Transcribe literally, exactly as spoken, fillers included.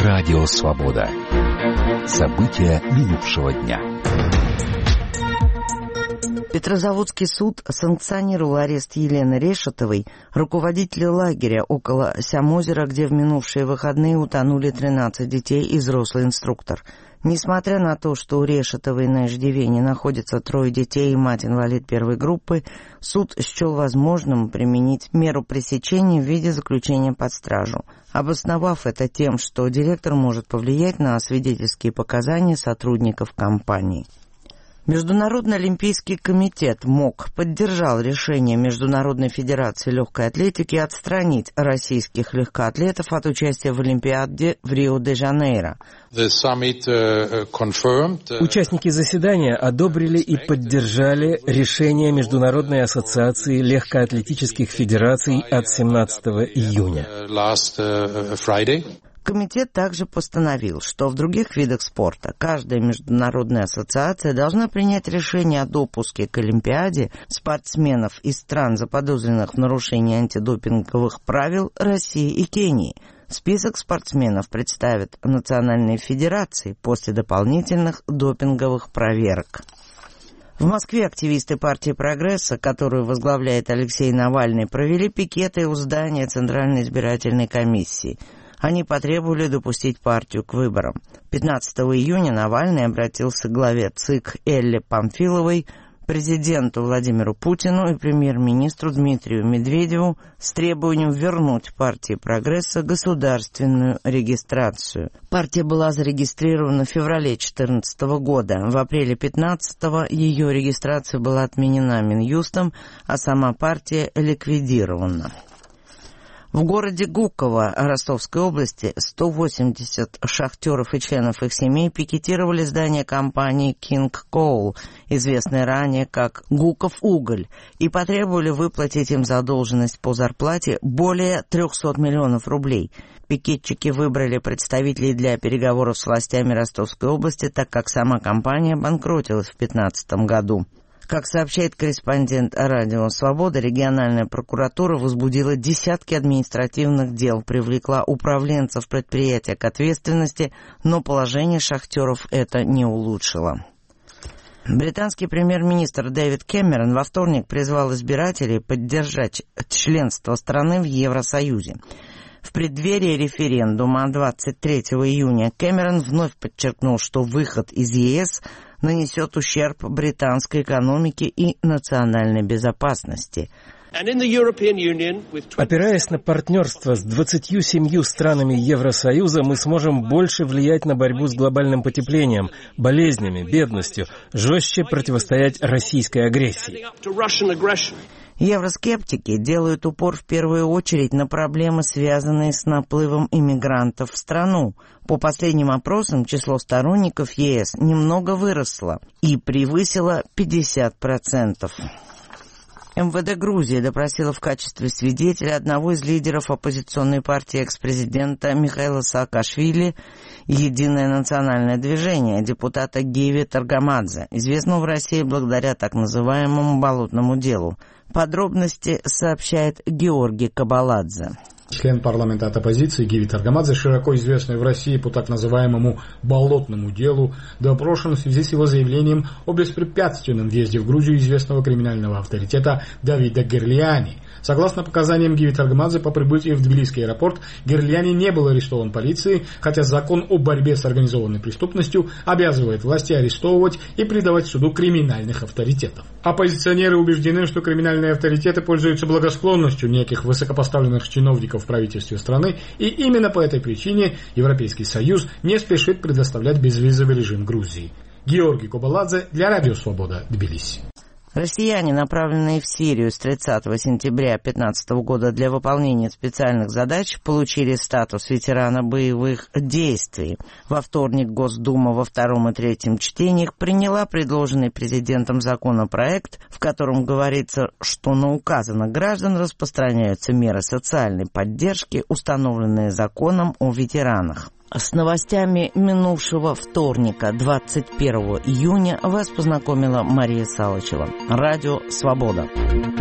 Радио Свобода. События минувшего дня. Петрозаводский суд санкционировал арест Елены Решетовой, руководителя лагеря около Сямозера, где в минувшие выходные утонули тринадцать детей и взрослый инструктор. Несмотря на то, что у Решетовой на иждивении находятся трое детей и мать-инвалид первой группы, суд счел возможным применить меру пресечения в виде заключения под стражу, обосновав это тем, что директор может повлиять на свидетельские показания сотрудников компании. Международный олимпийский комитет МОК поддержал решение Международной федерации легкой атлетики отстранить российских легкоатлетов от участия в Олимпиаде в Рио-де-Жанейро. Участники заседания одобрили и поддержали решение Международной ассоциации легкоатлетических федераций от семнадцатого июня. Комитет также постановил, что в других видах спорта каждая международная ассоциация должна принять решение о допуске к Олимпиаде спортсменов из стран, заподозренных в нарушении антидопинговых правил России и Кении. Список спортсменов представят национальные федерации после дополнительных допинговых проверок. В Москве активисты партии «Прогресса», которую возглавляет Алексей Навальный, провели пикеты у здания Центральной избирательной комиссии. Они потребовали допустить партию к выборам. пятнадцатого июня Навальный обратился к главе ЦИК Элле Памфиловой, президенту Владимиру Путину и премьер-министру Дмитрию Медведеву с требованием вернуть партии «Прогресса» государственную регистрацию. Партия была зарегистрирована в феврале две тысячи четырнадцатого года. В апреле пятнадцатого ее регистрация была отменена Минюстом, а сама партия ликвидирована. В городе Гуково Ростовской области сто восемьдесят шахтеров и членов их семей пикетировали здание компании King Coal, известной ранее как Гуков Уголь, и потребовали выплатить им задолженность по зарплате более трехсот миллионов рублей. Пикетчики выбрали представителей для переговоров с властями Ростовской области, так как сама компания банкротилась в две тысячи пятнадцатом году. Как сообщает корреспондент Радио Свобода, региональная прокуратура возбудила десятки административных дел, привлекла управленцев предприятия к ответственности, но положение шахтеров это не улучшило. Британский премьер-министр Дэвид Кэмерон во вторник призвал избирателей поддержать членство страны в Евросоюзе. В преддверии референдума двадцать третьего июня Кэмерон вновь подчеркнул, что выход из ЕС нанесет ущерб британской экономике и национальной безопасности. Опираясь на партнерство с двадцатью семью странами Евросоюза, мы сможем больше влиять на борьбу с глобальным потеплением, болезнями, бедностью, жестче противостоять российской агрессии. Евроскептики делают упор в первую очередь на проблемы, связанные с наплывом иммигрантов в страну. По последним опросам число сторонников ЕС немного выросло и превысило пятьдесят процентов. МВД Грузии допросила в качестве свидетеля одного из лидеров оппозиционной партии экс-президента Михаила Саакашвили «Единое национальное движение», депутата Гиви Таргамадзе, известного в России благодаря так называемому «болотному делу». Подробности сообщает Георгий Кабаладзе. Член парламента от оппозиции Гиви Таргамадзе, широко известный в России по так называемому «болотному делу», допрошен в связи с его заявлением о беспрепятственном въезде в Грузию известного криминального авторитета Давида Герлиани. Согласно показаниям Гиви Таргамадзе, по прибытии в Тбилисский аэропорт Герлиани не был арестован полицией, хотя закон о борьбе с организованной преступностью обязывает власти арестовывать и предавать суду криминальных авторитетов. Оппозиционеры убеждены, что криминальные авторитеты пользуются благосклонностью неких высокопоставленных чиновников в правительстве страны, и именно по этой причине Европейский Союз не спешит предоставлять безвизовый режим Грузии. Георгий Кабаладзе для Радио Свобода, Тбилиси. Россияне, направленные в Сирию с тридцатого сентября две тысячи пятнадцатого года для выполнения специальных задач, получили статус ветерана боевых действий. Во вторник Госдума во втором и третьем чтениях приняла предложенный президентом законопроект, в котором говорится, что на указанных граждан распространяются меры социальной поддержки, установленные законом о ветеранах. С новостями минувшего вторника, двадцать первого июня, вас познакомила Мария Салычева. Радио «Свобода».